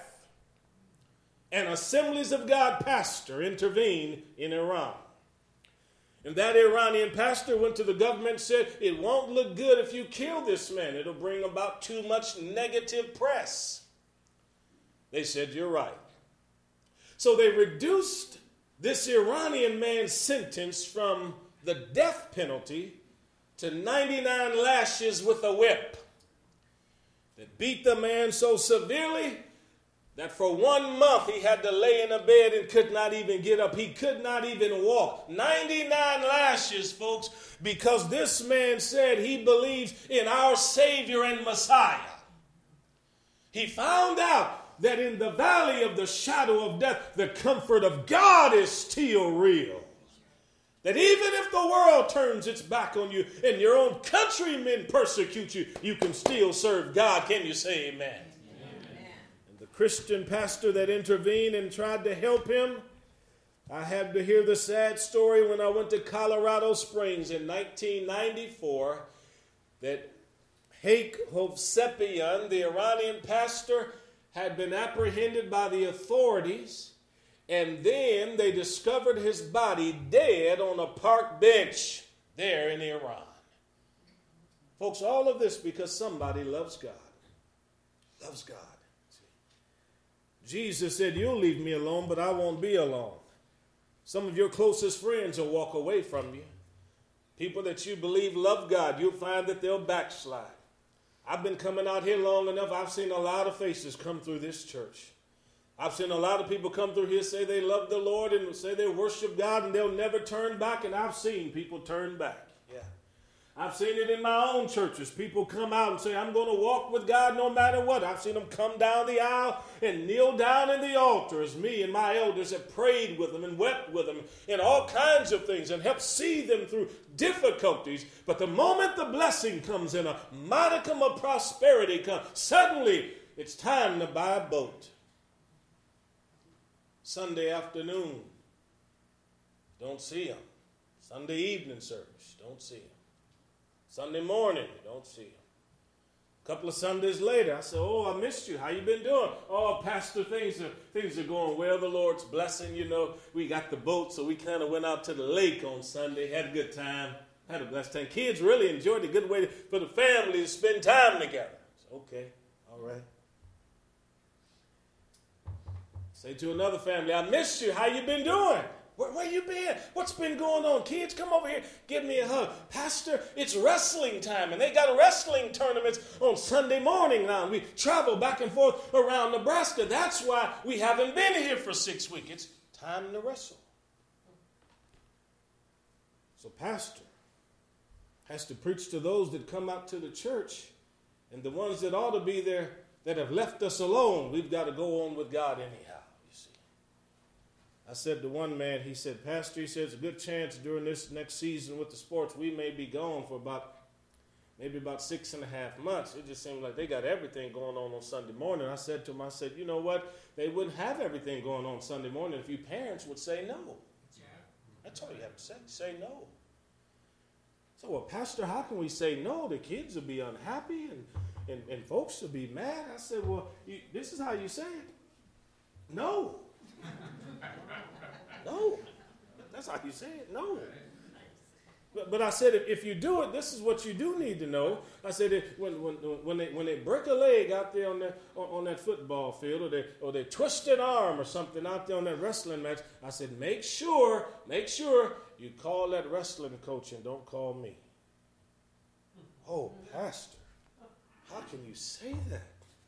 An Assemblies of God pastor intervened in Iran. And that Iranian pastor went to the government and said, it won't look good if you kill this man. It'll bring about too much negative press. They said, you're right. So they reduced this Iranian man's sentence from the death penalty to 99 lashes with a whip. They beat the man so severely that for 1 month he had to lay in a bed and could not even get up. He could not even walk. 99 lashes, folks, because this man said he believes in our Savior and Messiah. He found out that in the valley of the shadow of death, the comfort of God is still real. That even if the world turns its back on you and your own countrymen persecute you, you can still serve God. Can you say amen? Christian pastor that intervened and tried to help him. I had to hear the sad story when I went to Colorado Springs in 1994 that Haik Hovsepian, the Iranian pastor, had been apprehended by the authorities, and then they discovered his body dead on a park bench there in Iran. Folks, all of this because somebody loves God. Loves God. Jesus said, you'll leave me alone, but I won't be alone. Some of your closest friends will walk away from you. People that you believe love God, you'll find that they'll backslide. I've been coming out here long enough. I've seen a lot of faces come through this church. I've seen a lot of people come through here, say they love the Lord and say they worship God and they'll never turn back. And I've seen people turn back. Yeah. I've seen it in my own churches. People come out and say, I'm going to walk with God no matter what. I've seen them come down the aisle and kneel down in the altar as me and my elders have prayed with them and wept with them and all kinds of things and helped see them through difficulties. But the moment the blessing comes and a modicum of prosperity comes, suddenly it's time to buy a boat. Sunday afternoon, don't see them. Sunday evening service, don't see them. Sunday morning, you don't see him. A couple of Sundays later, I said, oh, I missed you. How you been doing? Oh, Pastor, things are going well. The Lord's blessing. You know, we got the boat, so we kind of went out to the lake on Sunday, had a good time, had a blessed time. Kids really enjoyed it. Good way for the family to spend time together. So, okay, all right. Say to another family, I missed you. How you been doing? Where you been? What's been going on? Kids, come over here. Give me a hug. Pastor, it's wrestling time, and they got wrestling tournaments on Sunday morning now. We travel back and forth around Nebraska. That's why we haven't been here for 6 weeks. It's time to wrestle. So pastor has to preach to those that come out to the church, and the ones that ought to be there that have left us alone, we've got to go on with God anyhow. I said to one man, he said, Pastor, he says, a good chance during this next season with the sports, we may be gone for maybe about 6.5 months. It just seems like they got everything going on Sunday morning. I said to him, you know what? They wouldn't have everything going on Sunday morning if you parents would say no. That's all you have to say. Say no. So, well, Pastor, how can we say no? The kids will be unhappy and folks will be mad. I said, well, this is how you say it. No. No. That's how you say it. No. But I said, if you do it, this is what you do need to know. I said, when they break a leg out there on that football field, or they twist an arm or something out there on that wrestling match, I said, make sure you call that wrestling coach and don't call me. Oh, Pastor, how can you say that?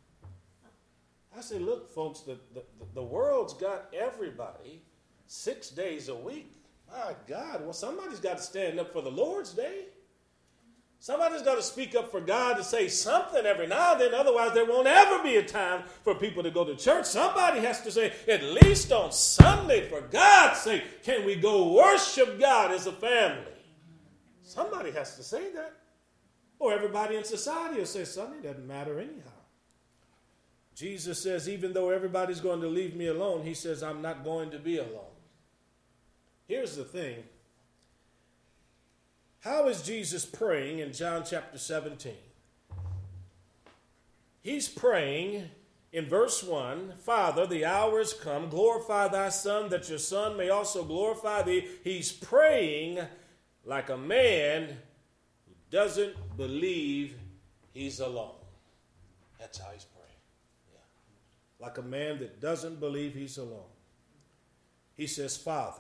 I said, look, folks, the world's got everybody 6 days a week. My God, well, somebody's got to stand up for the Lord's Day. Somebody's got to speak up for God to say something every now and then. Otherwise, there won't ever be a time for people to go to church. Somebody has to say, at least on Sunday, for God's sake, can we go worship God as a family? Somebody has to say that. Or everybody in society will say, Sunday doesn't matter anyhow. Jesus says, even though everybody's going to leave me alone, he says, I'm not going to be alone. Here's the thing. How is Jesus praying in John chapter 17? He's praying in verse 1, Father, the hour is come, glorify thy Son, that your Son may also glorify thee. He's praying like a man who doesn't believe he's alone. That's how he's praying. Yeah. Like a man that doesn't believe he's alone. He says, Father.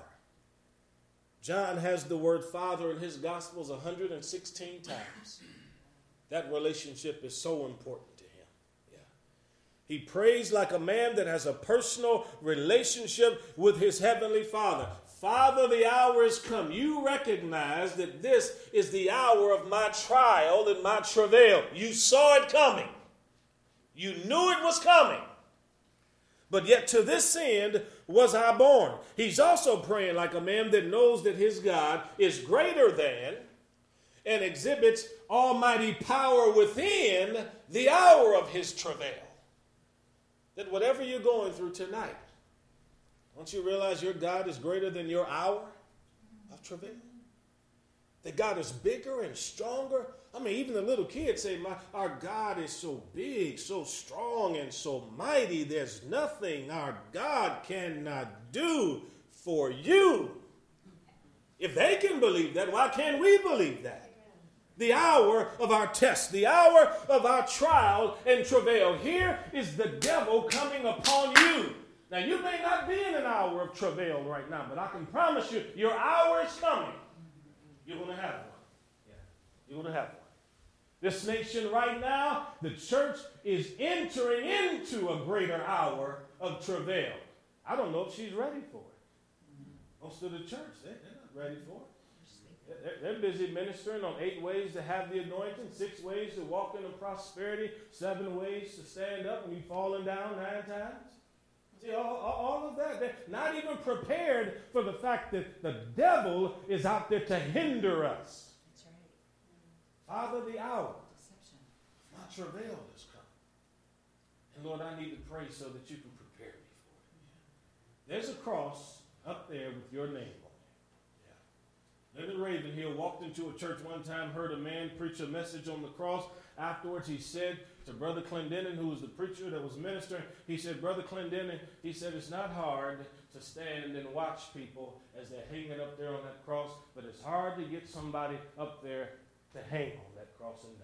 John has the word Father in his Gospels 116 times. That relationship is so important to him. Yeah. He prays like a man that has a personal relationship with his heavenly Father. Father, the hour is come. You recognize that this is the hour of my trial and my travail. You saw it coming. You knew it was coming. But yet to this end was I born. He's also praying like a man that knows that his God is greater than and exhibits almighty power within the hour of his travail. That whatever you're going through tonight, don't you realize your God is greater than your hour of travail? That God is bigger and stronger. I mean, even the little kids say, our God is so big, so strong, and so mighty. There's nothing our God cannot do for you. If they can believe that, why can't we believe that? The hour of our test, the hour of our trial and travail. Here is the devil coming upon you. Now, you may not be in an hour of travail right now, but I can promise you, your hour is coming. You're going to have one. Yeah. You're going to have one. This nation right now, the church is entering into a greater hour of travail. I don't know if she's ready for it. Most of the church, they're not ready for it. They're busy ministering on 8 ways to have the anointing, 6 ways to walk into prosperity, 7 ways to stand up and be falling down 9 times. See, all of that, they're not even prepared for the fact that the devil is out there to hinder us. That's right. Father, the hour of my travail has come. And Lord, I need to pray so that you can prepare me for it. There's a cross up there with your name on it. Yeah. Leonard Ravenhill walked into a church one time, heard a man preach a message on the cross. Afterwards, he said to Brother Clendenin, who was the preacher that was ministering, he said, Brother Clendenin, he said, it's not hard to stand and watch people as they're hanging up there on that cross, but it's hard to get somebody up there to hang on that cross and die.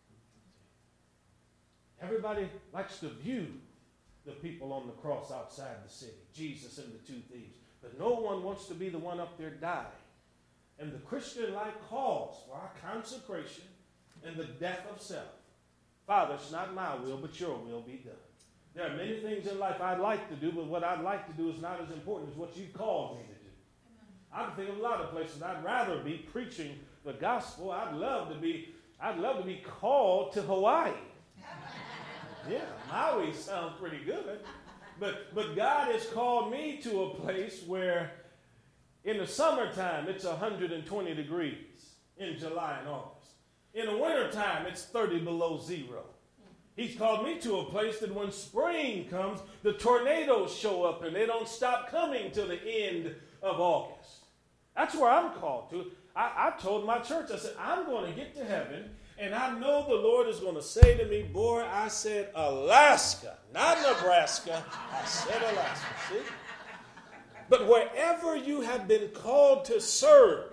Everybody likes to view the people on the cross outside the city, Jesus and the 2 thieves, but no one wants to be the one up there dying. And the Christian life calls for our consecration and the death of self. Father, it's not my will, but your will be done. There are many things in life I'd like to do, but what I'd like to do is not as important as what you called me to do. I can think of a lot of places I'd rather be preaching the gospel. I'd love to be called to Hawaii. Yeah, Maui sounds pretty good. But God has called me to a place where in the summertime it's 120 degrees in July and August. In the wintertime, it's 30 below zero. He's called me to a place that when spring comes, the tornadoes show up and they don't stop coming till the end of August. That's where I'm called to. I told my church, I said, I'm going to get to heaven, and I know the Lord is going to say to me, boy, I said Alaska, not Nebraska. I said Alaska. See? But wherever you have been called to serve,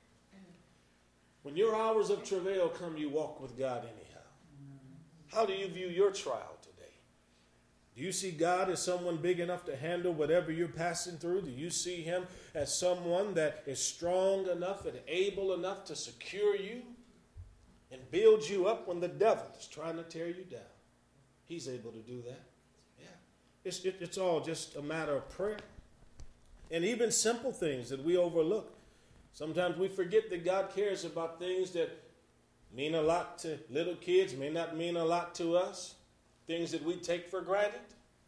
when your hours of travail come, you walk with God anyhow. How do you view your trial today? Do you see God as someone big enough to handle whatever you're passing through? Do you see him as someone that is strong enough and able enough to secure you and build you up when the devil is trying to tear you down? He's able to do that. Yeah. It's all just a matter of prayer. And even simple things that we overlook. Sometimes we forget that God cares about things that mean a lot to little kids, may not mean a lot to us, things that we take for granted.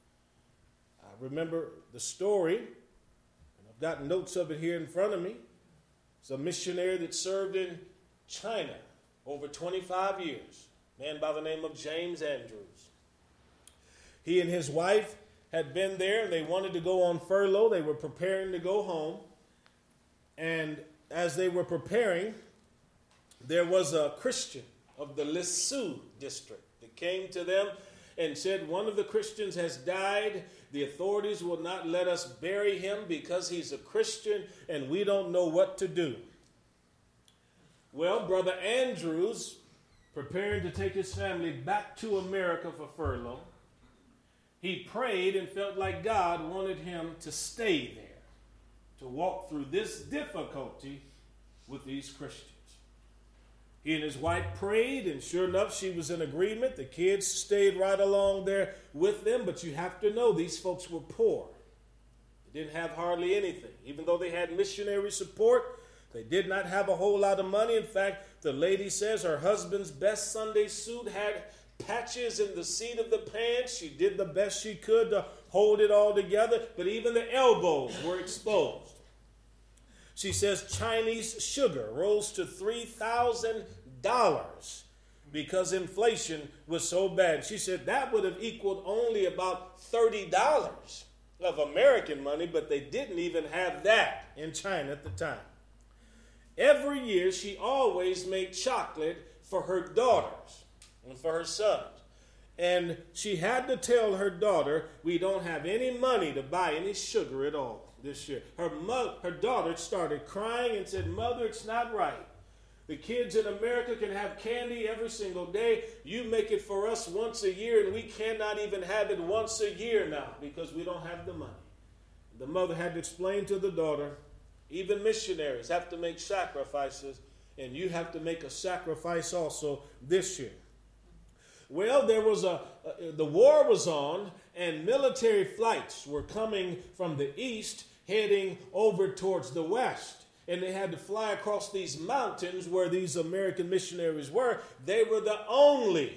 I remember the story, and I've got notes of it here in front of me. It's a missionary that served in China over 25 years, a man by the name of James Andrews. He and his wife had been there, and they wanted to go on furlough. They were preparing to go home, and as they were preparing, there was a Christian of the Lisu district that came to them and said, one of the Christians has died. The authorities will not let us bury him because he's a Christian and we don't know what to do. Well, Brother Andrews, preparing to take his family back to America for furlough, he prayed and felt like God wanted him to stay there, to walk through this difficulty with these Christians. He and his wife prayed, and sure enough, she was in agreement. The kids stayed right along there with them, but you have to know these folks were poor. They didn't have hardly anything. Even though they had missionary support, they did not have a whole lot of money. In fact, the lady says her husband's best Sunday suit had patches in the seat of the pants. She did the best she could to hold it all together, but even the elbows were exposed. She says Chinese sugar rose to $3,000 because inflation was so bad. She said that would have equaled only about $30 of American money, but they didn't even have that in China at the time. Every year, she always made chocolate for her daughters and for her sons. And she had to tell her daughter, we don't have any money to buy any sugar at all this year. Her daughter started crying and said, Mother, it's not right. The kids in America can have candy every single day. You make it for us once a year, and we cannot even have it once a year now because we don't have the money. The mother had to explain to the daughter, even missionaries have to make sacrifices, and you have to make a sacrifice also this year. Well, there was the war was on, and military flights were coming from the east, heading over towards the west. And they had to fly across these mountains where these American missionaries were. They were the only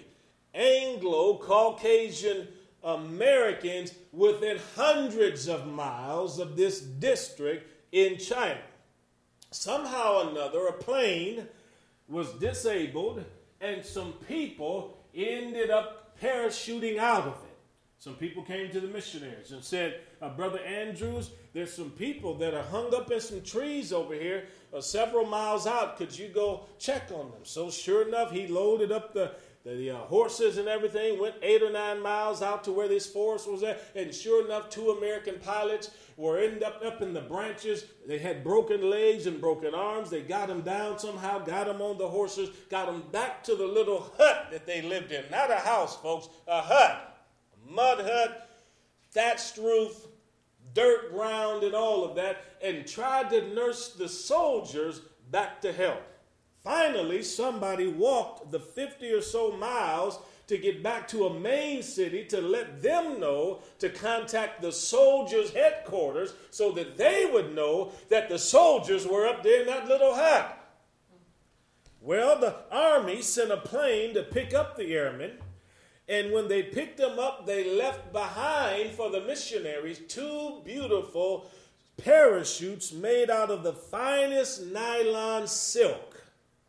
Anglo-Caucasian Americans within hundreds of miles of this district in China. Somehow or another, a plane was disabled, and some people ended up parachuting out of it. Some people came to the missionaries and said, Brother Andrews, there's some people that are hung up in some trees over here several miles out. Could you go check on them? So sure enough, he loaded up the horses and everything, went 8 or 9 miles out to where this forest was at. And sure enough, 2 American pilots were up in the branches. They had broken legs and broken arms. They got them down somehow, got them on the horses, got them back to the little hut that they lived in. Not a house, folks, a hut. Mud hut, thatched roof, dirt ground and all of that, and tried to nurse the soldiers back to health. Finally, somebody walked the 50 or so miles to get back to a main city to let them know to contact the soldiers' headquarters so that they would know that the soldiers were up there in that little hut. Well, the army sent a plane to pick up the airmen. And when they picked them up, they left behind for the missionaries 2 beautiful parachutes made out of the finest nylon silk.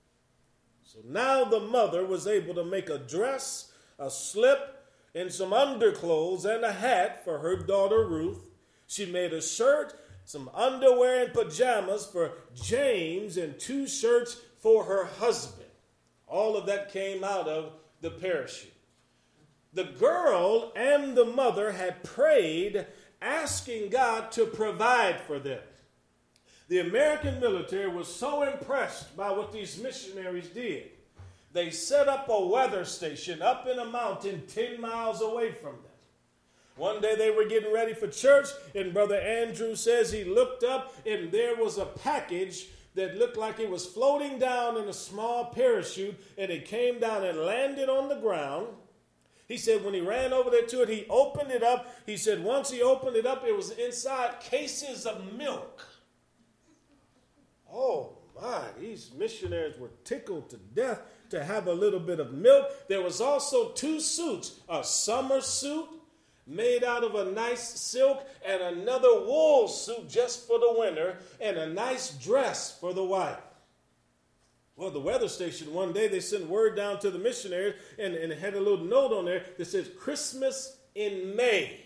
So now the mother was able to make a dress, a slip, and some underclothes and a hat for her daughter Ruth. She made a shirt, some underwear and pajamas for James, and 2 shirts for her husband. All of that came out of the parachute. The girl and the mother had prayed asking God to provide for them. The American military was so impressed by what these missionaries did. They set up a weather station up in a mountain 10 miles away from them. One day they were getting ready for church, and Brother Andrew says he looked up, and there was a package that looked like it was floating down in a small parachute, and it came down and landed on the ground. He said when he ran over there to it, he opened it up. He said once he opened it up, it was inside cases of milk. Oh my, these missionaries were tickled to death to have a little bit of milk. There was also 2 suits, a summer suit made out of a nice silk and another wool suit just for the winter and a nice dress for the wife. Well, the weather station, one day they sent word down to the missionaries and it had a little note on there that says, Christmas in May.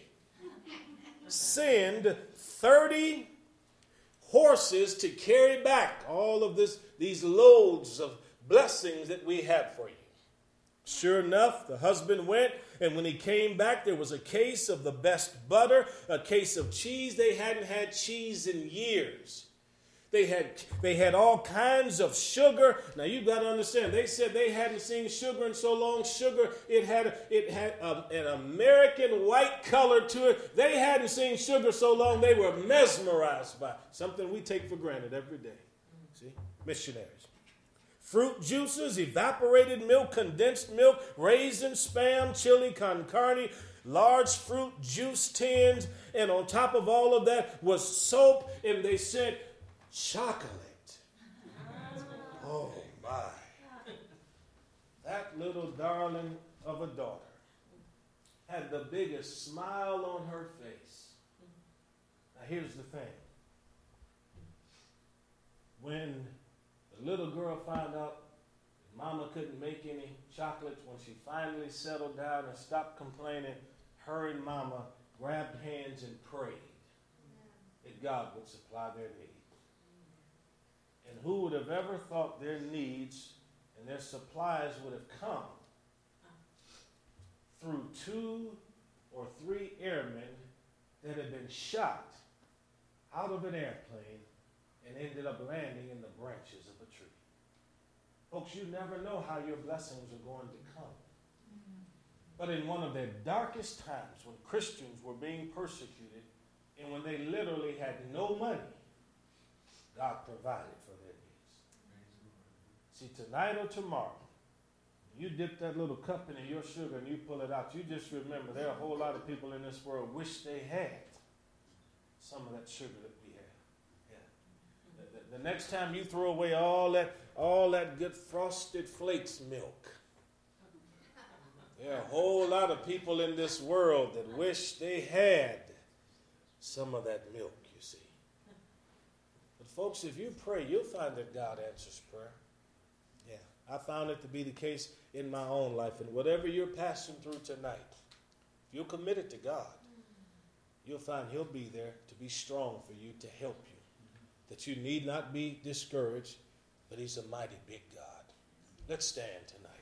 Send 30 horses to carry back all of these loads of blessings that we have for you. Sure enough, the husband went, and when he came back, there was a case of the best butter, a case of cheese. They hadn't had cheese in years. They had all kinds of sugar. Now you've got to understand. They said they hadn't seen sugar in so long. Sugar, it had an American white color to it. They hadn't seen sugar so long. They were mesmerized by it. Something we take for granted every day. See, missionaries. Fruit juices, evaporated milk, condensed milk, raisin, Spam, chili con carne, large fruit juice tins, and on top of all of that was soap, and they sent chocolate. Oh my. That little darling of a daughter had the biggest smile on her face. Now here's the thing. When the little girl found out that Mama couldn't make any chocolates, when she finally settled down and stopped complaining, her and Mama grabbed hands and prayed that God would supply their needs. And who would have ever thought their needs and their supplies would have come through 2 or 3 airmen that had been shot out of an airplane and ended up landing in the branches of a tree. Folks, you never know how your blessings are going to come. But in one of their darkest times, when Christians were being persecuted and when they literally had no money, God provided for their needs. See, tonight or tomorrow, you dip that little cup into your sugar and you pull it out, you just remember there are a whole lot of people in this world wish they had some of that sugar that we have. Yeah. The next time you throw away all that good Frosted Flakes milk, there are a whole lot of people in this world that wish they had some of that milk, you see. But folks, if you pray, you'll find that God answers prayer. Yeah, I found it to be the case in my own life. And whatever you're passing through tonight, if you're committed to God, you'll find He'll be there to be strong for you, to help you. That you need not be discouraged, but He's a mighty big God. Let's stand tonight.